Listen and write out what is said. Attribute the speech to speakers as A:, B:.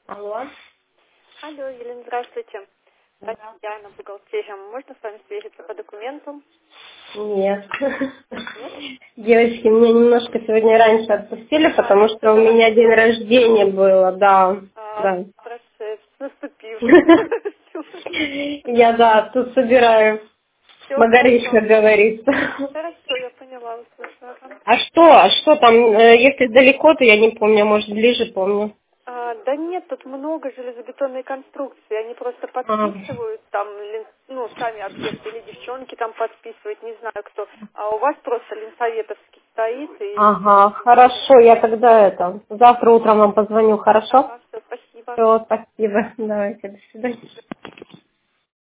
A: Алло.
B: Алло, Елена, здравствуйте.
A: Да.
B: Татьяна, бухгалтерия. Можно с вами встретиться по документу?
A: Нет.
B: Нет?
A: Девочки, меня немножко сегодня раньше отпустили, потому
B: Все
A: что у меня
B: хорошо.
A: день рождения было, да. Да.
B: Прошедший, с наступившим.
A: Я, да, тут собираю
B: Все
A: магарич,
B: хорошо.
A: как говорится.
B: Хорошо, я поняла, услышала.
A: А что там, если далеко, то я не помню, может ближе помню.
B: Да нет, тут много железобетонной конструкции. Они просто
A: А.
B: подписывают там, сами объекты, или девчонки там подписывают, не знаю кто. А у вас просто Ленсоветовский стоит и...
A: Ага, хорошо, я тогда завтра утром вам позвоню, хорошо?
B: Ага, все, спасибо.
A: Все, спасибо, давайте, до свидания.